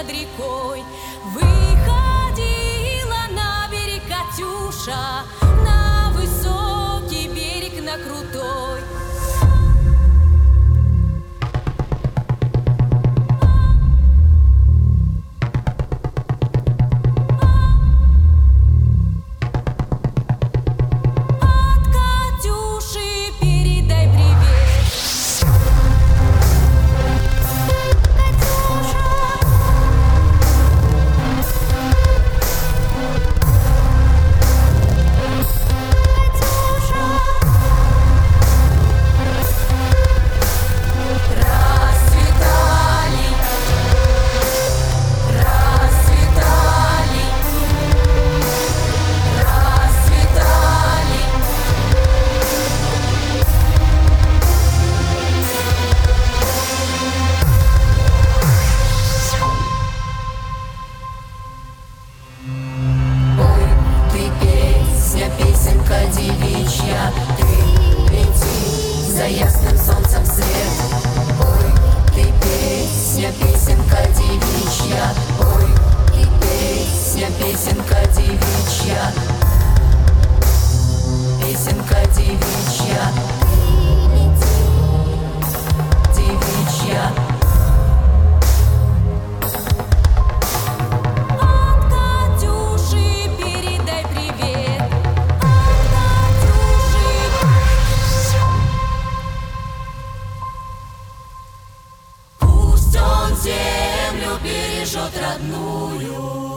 над рекой. Выходила на берег Катюша, на высокий берег, на крутой. Песенка девичья, ты лети за ясным солнцем вслед. Ой, ты песня, песенка девичья. Ой, ты песня, песенка девичья. Песенка девичья, ты лети, девичья. Землю бережет родную.